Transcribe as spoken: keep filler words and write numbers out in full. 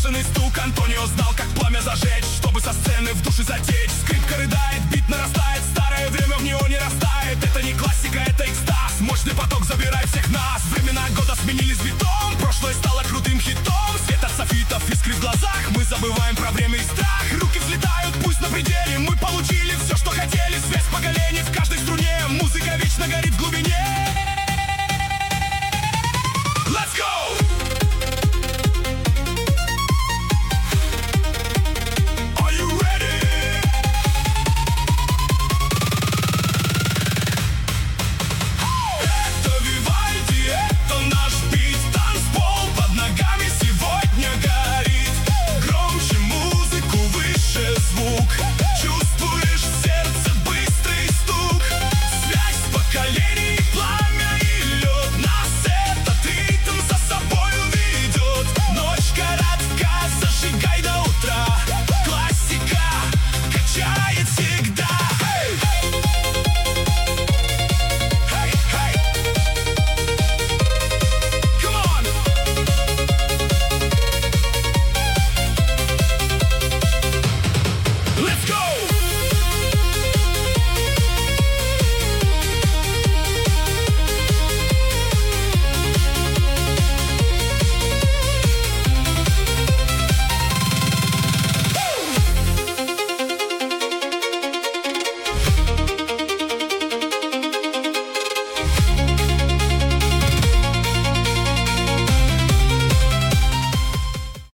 бешеный стук. Антонио знал, как пламя зажечь, чтобы со сцены в душе затечь. Скрипка рыдает, бит нарастает, старое время в него не растает. Это не классика, это экстаз, мощный поток забирает всех нас. Времена года сменились битом, прошлое стало крутым хитом. Свет от софитов, искры в глазах, мы забываем про время и страх.